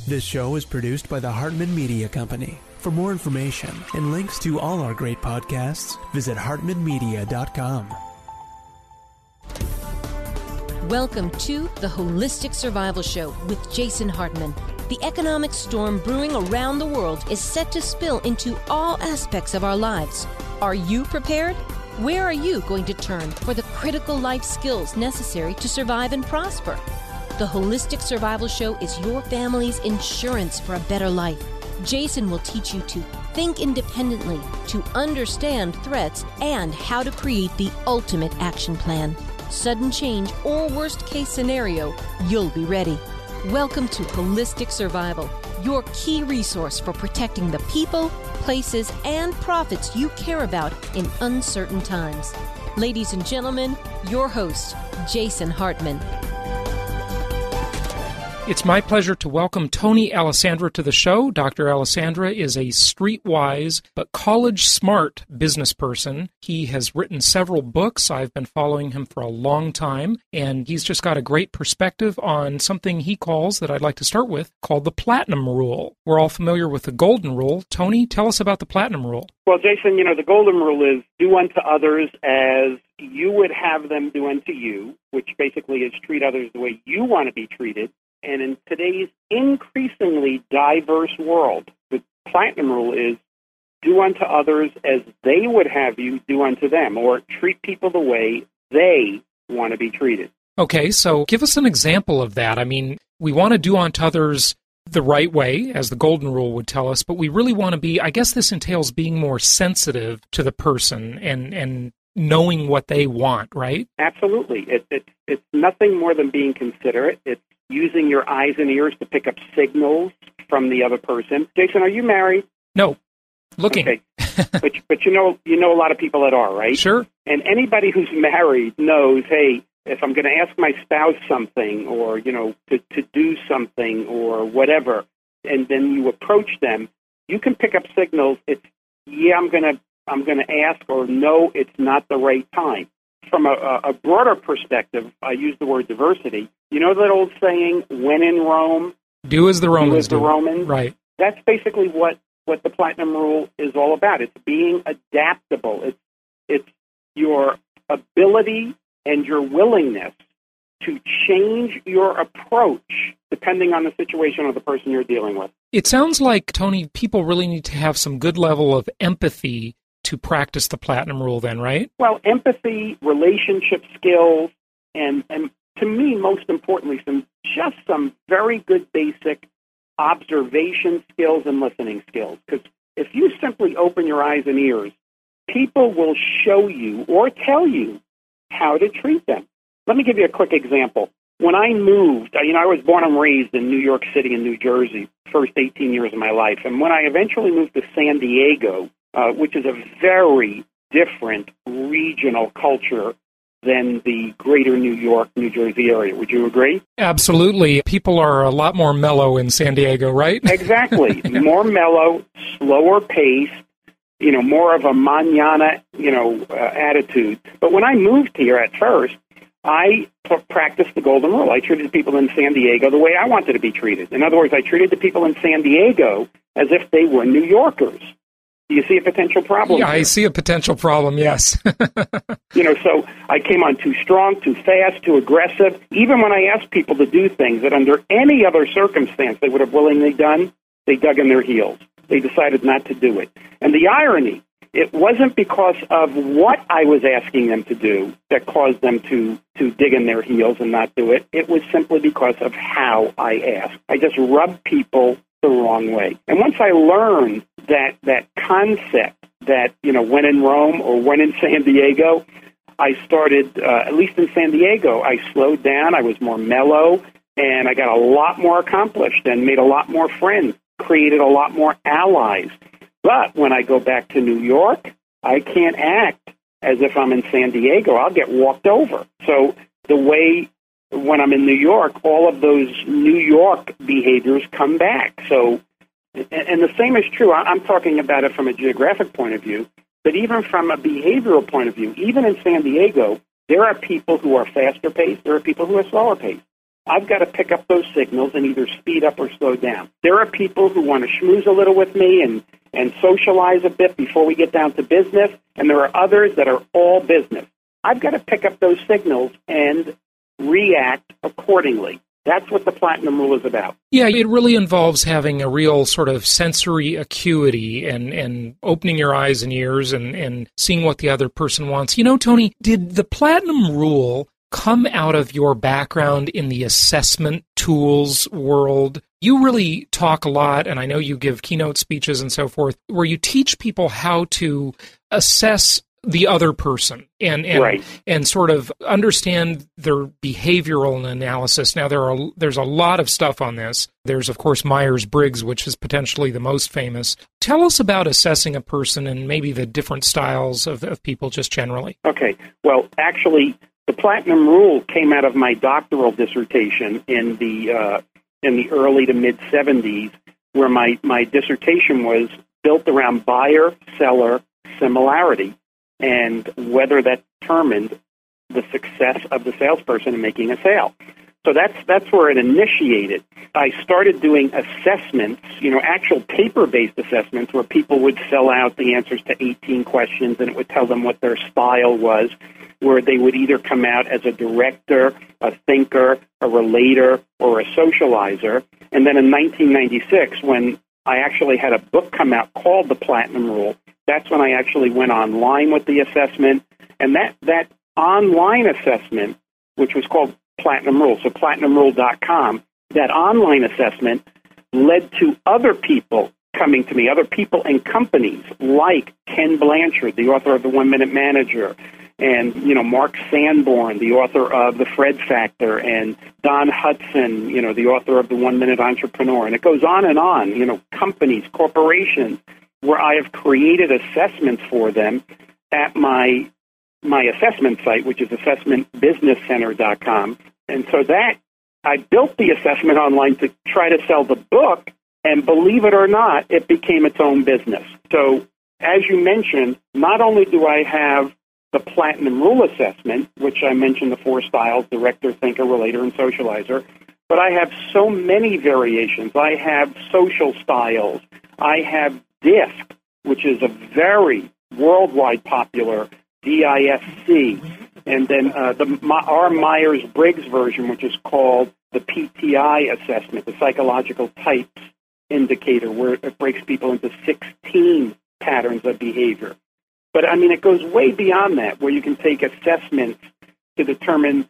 This show is produced by the Hartman Media Company. For more information and links to all our great podcasts, visit hartmanmedia.com. Welcome to the Holistic Survival Show with Jason Hartman. The economic storm brewing around the world is set to spill into all aspects of our lives. Are you prepared? Where are you going to turn for the critical life skills necessary to survive and prosper? The Holistic Survival Show is your family's insurance for a better life. Jason will teach you to think independently, to understand threats, and how to create the ultimate action plan. Sudden change or worst case scenario, you'll be ready. Welcome to Holistic Survival, your key resource for protecting the people, places, and profits you care about in uncertain times. Ladies and gentlemen, your host, Jason Hartman. It's my pleasure to welcome Tony Alessandra to the show. Dr. Alessandra is a streetwise but college-smart business person. He has written several books. I've been following him for a long time, and he's just got a great perspective on something he calls, that I'd like to start with, called the Platinum Rule. We're all familiar with the Golden Rule. Tony, tell us about the Platinum Rule. Well, Jason, the Golden Rule is do unto others as you would have them do unto you, which basically is treat others the way you want to be treated. And in today's increasingly diverse world, the Platinum Rule is do unto others as they would have you do unto them, or treat people the way they want to be treated. Okay, so give us an example of that. I mean, we want to do unto others the right way, as the Golden Rule would tell us, but we really want to be, I guess this entails being more sensitive to the person and knowing what they want, right? Absolutely. It's nothing more than being considerate. It's using your eyes and ears to pick up signals from the other person. Jason, are you married? No. Looking. Okay. but you know a lot of people that are, right? Sure. And anybody who's married knows, hey, if I'm going to ask my spouse something or, to do something or whatever, and then you approach them, you can pick up signals. It's, yeah, I'm going to ask, or no, it's not the right time. From a broader perspective, I use the word diversity. You know that old saying, when in Rome, do as the Romans do. Right. That's basically what the Platinum Rule is all about. It's being adaptable. It's your ability and your willingness to change your approach depending on the situation or the person you're dealing with. It sounds like, Tony, people really need to have some good level of empathy to practice the Platinum Rule then, right? Well, empathy, relationship skills, and to me, most importantly, some very good basic observation skills and listening skills. Because if you simply open your eyes and ears, people will show you or tell you how to treat them. Let me give you a quick example. When I moved, I was born and raised in New York City and New Jersey, first 18 years of my life. And when I eventually moved to San Diego, which is a very different regional culture than the greater New York, New Jersey area. Would you agree? Absolutely. People are a lot more mellow in San Diego, right? Exactly. More mellow, slower paced, more of a mañana, attitude. But when I moved here at first, I practiced the Golden Rule. I treated people in San Diego the way I wanted to be treated. In other words, I treated the people in San Diego as if they were New Yorkers. Do you see a potential problem? Yeah, I see a potential problem, yes. So I came on too strong, too fast, too aggressive. Even when I asked people to do things that under any other circumstance they would have willingly done, they dug in their heels. They decided not to do it. And the irony, it wasn't because of what I was asking them to do that caused them to dig in their heels and not do it. It was simply because of how I asked. I just rubbed people the wrong way. And once I learned that concept that, when in Rome or when in San Diego, I started, at least in San Diego, I slowed down, I was more mellow, and I got a lot more accomplished and made a lot more friends, created a lot more allies. But when I go back to New York, I can't act as if I'm in San Diego. I'll get walked over. So the way when I'm in New York, all of those New York behaviors come back. So, and the same is true. I'm talking about it from a geographic point of view, but even from a behavioral point of view, even in San Diego, there are people who are faster paced, there are people who are slower paced. I've got to pick up those signals and either speed up or slow down. There are people who want to schmooze a little with me and socialize a bit before we get down to business, and there are others that are all business. I've got to pick up those signals and react accordingly. That's what the Platinum Rule is about. Yeah, it really involves having a real sort of sensory acuity and opening your eyes and ears and seeing what the other person wants. You know, Tony, did the Platinum Rule come out of your background in the assessment tools world? You really talk a lot, and I know you give keynote speeches and so forth, where you teach people how to assess the other person and right. and sort of understand their behavioral analysis. Now, there's a lot of stuff on this. There's, of course, Myers-Briggs, which is potentially the most famous. Tell us about assessing a person and maybe the different styles of people just generally. Okay. Well, actually, the Platinum Rule came out of my doctoral dissertation in the early to mid-'70s, where my dissertation was built around buyer-seller similarity and whether that determined the success of the salesperson in making a sale. So that's where it initiated. I started doing assessments, actual paper-based assessments where people would fill out the answers to 18 questions and it would tell them what their style was, where they would either come out as a director, a thinker, a relator, or a socializer. And then in 1996, when I actually had a book come out called The Platinum Rule, that's when I actually went online with the assessment. And that online assessment, which was called Platinum Rule, so PlatinumRule.com, that online assessment led to other people coming to me, other people and companies like Ken Blanchard, the author of The 1 Minute Manager, and, Mark Sanborn, the author of The Fred Factor, and Don Hudson, the author of The 1 Minute Entrepreneur. And it goes on, companies, corporations, where I have created assessments for them at my assessment site, which is assessmentbusinesscenter.com. And so that I built the assessment online to try to sell the book, and believe it or not, it became its own business. So as you mentioned, not only do I have the Platinum Rule assessment, which I mentioned the 4 styles, director, thinker, relator, and socializer, but I have so many variations. I have social styles. I have DISC, which is a very worldwide popular DISC, and then our Myers-Briggs version, which is called the PTI assessment, the psychological types indicator, where it breaks people into 16 patterns of behavior. But, it goes way beyond that, where you can take assessments to determine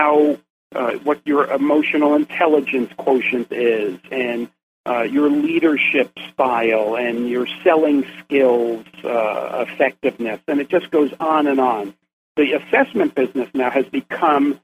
what your emotional intelligence quotient is, and your leadership style, and your selling skills, effectiveness, and it just goes on and on. The assessment business now has become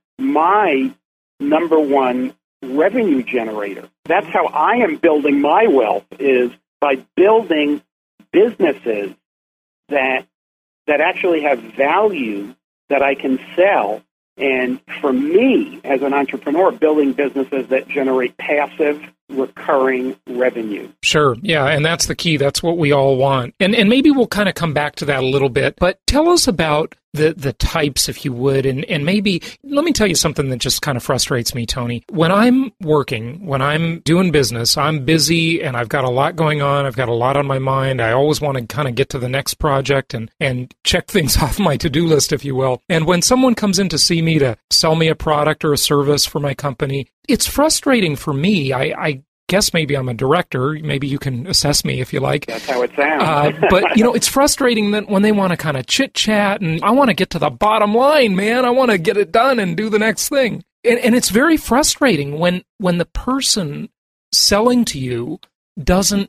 my number one revenue generator. That's how I am building my wealth, is by building businesses that actually have value that I can sell. And for me, as an entrepreneur, building businesses that generate passive, recurring revenue. Sure. Yeah. And that's the key. That's what we all want. And maybe we'll kind of come back to that a little bit, but tell us about the types, if you would, and maybe let me tell you something that just kind of frustrates me, Tony. When I'm working, when I'm doing business, I'm busy and I've got a lot going on. I've got a lot on my mind. I always want to kind of get to the next project and check things off my to-do list, if you will. And when someone comes in to see me to sell me a product or a service for my company, it's frustrating for me. I guess maybe I'm a director. Maybe you can assess me if you like. That's how it sounds. But, it's frustrating that when they want to kind of chit-chat, and I want to get to the bottom line, man. I want to get it done and do the next thing. And it's very frustrating when the person selling to you doesn't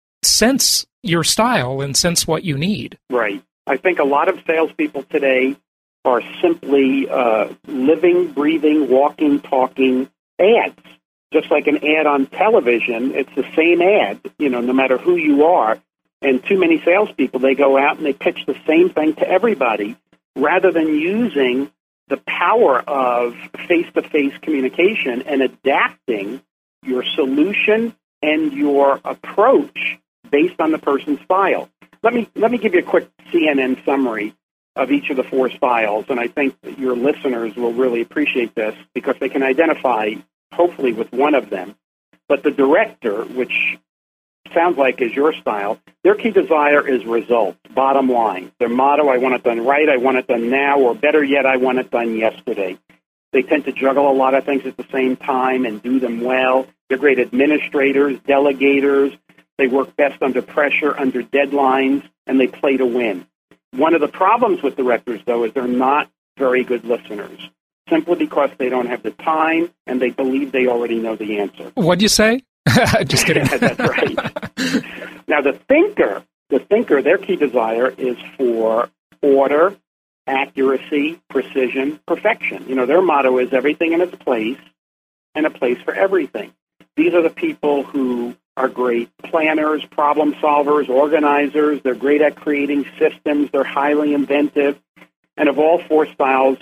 sense your style and sense what you need. Right. I think a lot of salespeople today are simply living, breathing, walking, talking ads. Just like an ad on television, it's the same ad, no matter who you are. And too many salespeople, they go out and they pitch the same thing to everybody rather than using the power of face-to-face communication and adapting your solution and your approach based on the person's style. Let me give you a quick CNN summary of each of the 4 styles, and I think that your listeners will really appreciate this because they can identify hopefully with one of them. But the director, which sounds like is your style, their key desire is results, bottom line. Their motto, I want it done right, I want it done now, or better yet, I want it done yesterday. They tend to juggle a lot of things at the same time and do them well. They're great administrators, delegators. They work best under pressure, under deadlines, and they play to win. One of the problems with directors, though, is they're not very good listeners, simply because they don't have the time and they believe they already know the answer. What'd you say? Just kidding. That's right. Now, the thinker, their key desire is for order, accuracy, precision, perfection. You know, their motto is everything in its place and a place for everything. These are the people who are great planners, problem solvers, organizers. They're great at creating systems. They're highly inventive. And of all four styles,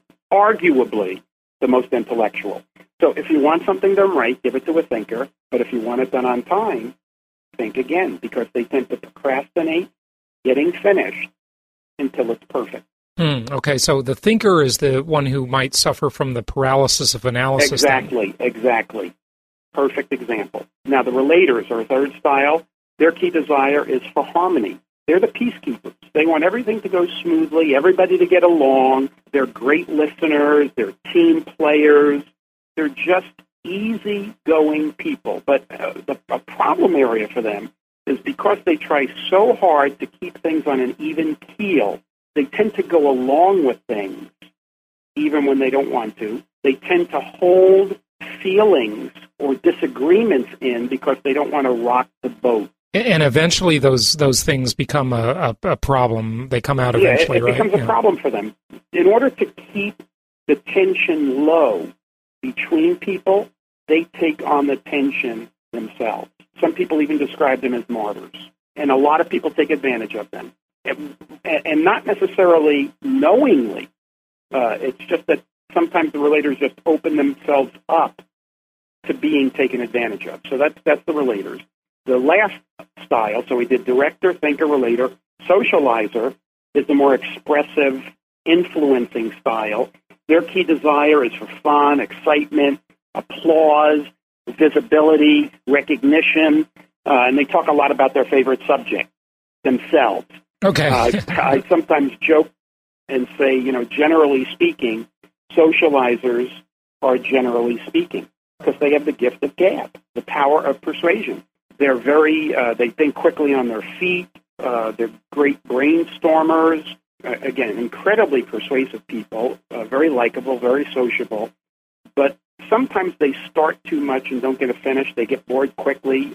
arguably the most intellectual. So if you want something done right, give it to a thinker. But if you want it done on time, think again, because they tend to procrastinate getting finished until it's perfect. Okay, so the thinker is the one who might suffer from the paralysis of analysis. Exactly. Perfect example. Now, the relators are a third style. Their key desire is for harmony. They're the peacekeepers. They want everything to go smoothly, everybody to get along. They're great listeners. They're team players. They're just easy-going people. But a problem area for them is because they try so hard to keep things on an even keel, they tend to go along with things even when they don't want to. They tend to hold feelings or disagreements in because they don't want to rock the boat. And eventually those things become a problem. They come out eventually, right? It becomes a problem for them. In order to keep the tension low between people, they take on the tension themselves. Some people even describe them as martyrs. And a lot of people take advantage of them. And not necessarily knowingly. It's just that sometimes the relators just open themselves up to being taken advantage of. So that's the relators. The last style, so we did director, thinker, relator. Socializer is the more expressive, influencing style. Their key desire is for fun, excitement, applause, visibility, recognition, and they talk a lot about their favorite subject, themselves. Okay. I sometimes joke and say, generally speaking, socializers are generally speaking because they have the gift of gab, the power of persuasion. They're they think quickly on their feet. They're great brainstormers. Again, incredibly persuasive people, very likable, very sociable. But sometimes they start too much and don't get it finished. They get bored quickly.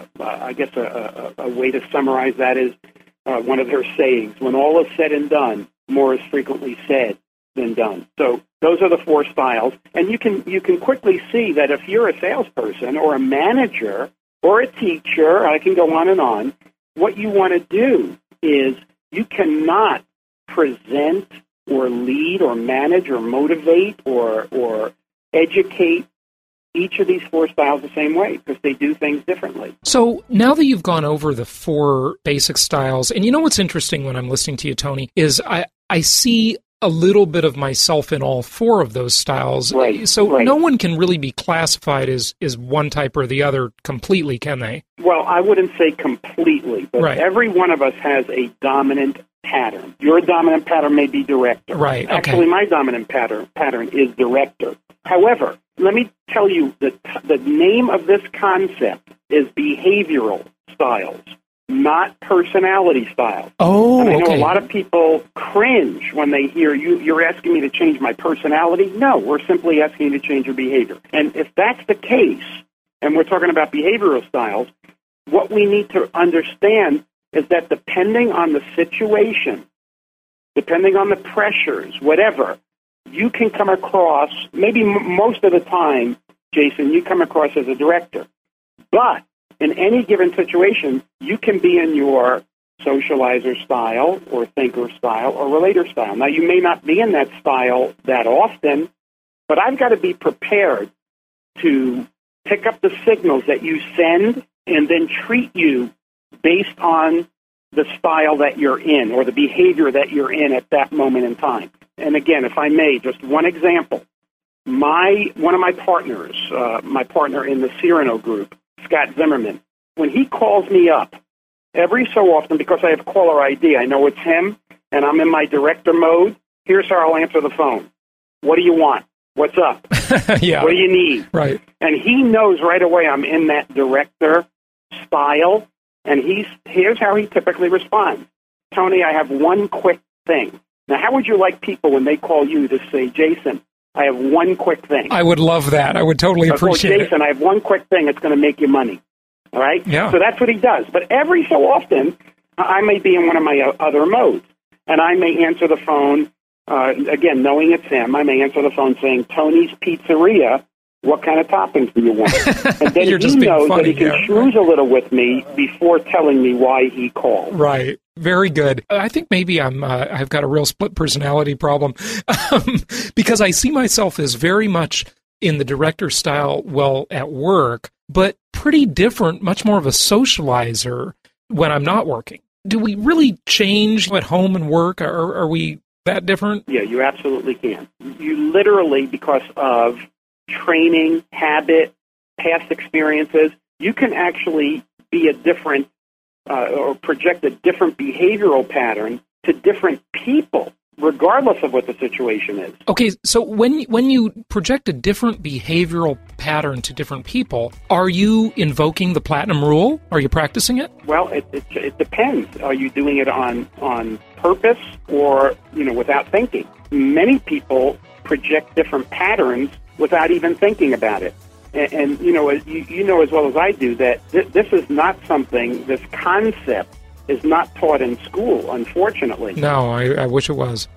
I guess a way to summarize that is one of their sayings: when all is said and done, more is frequently said than done. So those are the four styles. And you can quickly see that if you're a salesperson or a manager or a teacher, I can go on and on, what you want to do is you cannot present or lead or manage or motivate or educate each of these four styles the same way because they do things differently. So now that you've gone over the four basic styles, and you know what's interesting when I'm listening to you, Tony, is I see a little bit of myself in all four of those styles. Right, so right. No one can really be classified as one type or the other completely, can they? Well, I wouldn't say completely, but right. Every one of us has a dominant pattern. Your dominant pattern may be director. Right. Okay. Actually, my dominant pattern is director. However, let me tell you that the name of this concept is behavioral styles, not personality styles. Oh, and I know okay. A lot of people cringe when they hear you're asking me to change my personality. No, we're simply asking you to change your behavior. And if that's the case, and we're talking about behavioral styles, what we need to understand is that depending on the situation, depending on the pressures, whatever, you can come across, maybe most of the time, Jason, you come across as a director. But in any given situation, you can be in your socializer style or thinker style or relator style. Now, you may not be in that style that often, but I've got to be prepared to pick up the signals that you send and then treat you based on the style that you're in or the behavior that you're in at that moment in time. And again, if I may, just one example. one of my partners, my partner in the Cyrano group, Scott Zimmerman, when he calls me up every so often, because I have caller ID, I know it's him, and I'm in my director mode, here's how I'll answer the phone. What do you want? What's up? Yeah. What do you need? Right. And he knows right away I'm in that director style, and here's how he typically responds. Tony, I have one quick thing. Now, how would you like people when they call you to say, Jason, I have one quick thing? I would love that. I would totally appreciate Jason, I have one quick thing that's going to make you money. All right? Yeah. So that's what he does. But every so often, I may be in one of my other modes, and I may answer the phone, again, knowing it's him, I may answer the phone saying, Tony's Pizzeria, what kind of toppings do you want? And then You're he just being knows funny, that he can yeah. schmooze a little with me before telling me why he called. Right. Very good. I think maybe I've got a real split personality problem because I see myself as very much in the director style, well, at work, but pretty different, much more of a socializer when I'm not working. Do we really change at home and work? Are we that different? Yeah, you absolutely can. You literally, because of training, habit, past experiences, you can actually be a different or project a different behavioral pattern to different people, regardless of what the situation is. Okay, so when you project a different behavioral pattern to different people, are you invoking the platinum rule? Are you practicing it? Well, it depends. Are you doing it on purpose or, without thinking? Many people project different patterns without even thinking about it. And you know as well as I do that this is not something, this concept is not taught in school, unfortunately. No, I wish it was.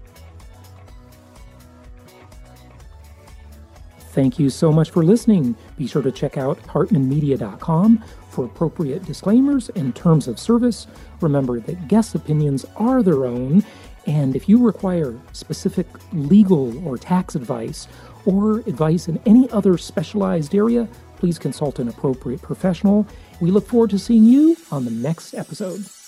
Thank you so much for listening. Be sure to check out hartmanmedia.com for appropriate disclaimers and terms of service. Remember that guest opinions are their own, and if you require specific legal or tax advice or advice in any other specialized area, please consult an appropriate professional. We look forward to seeing you on the next episode.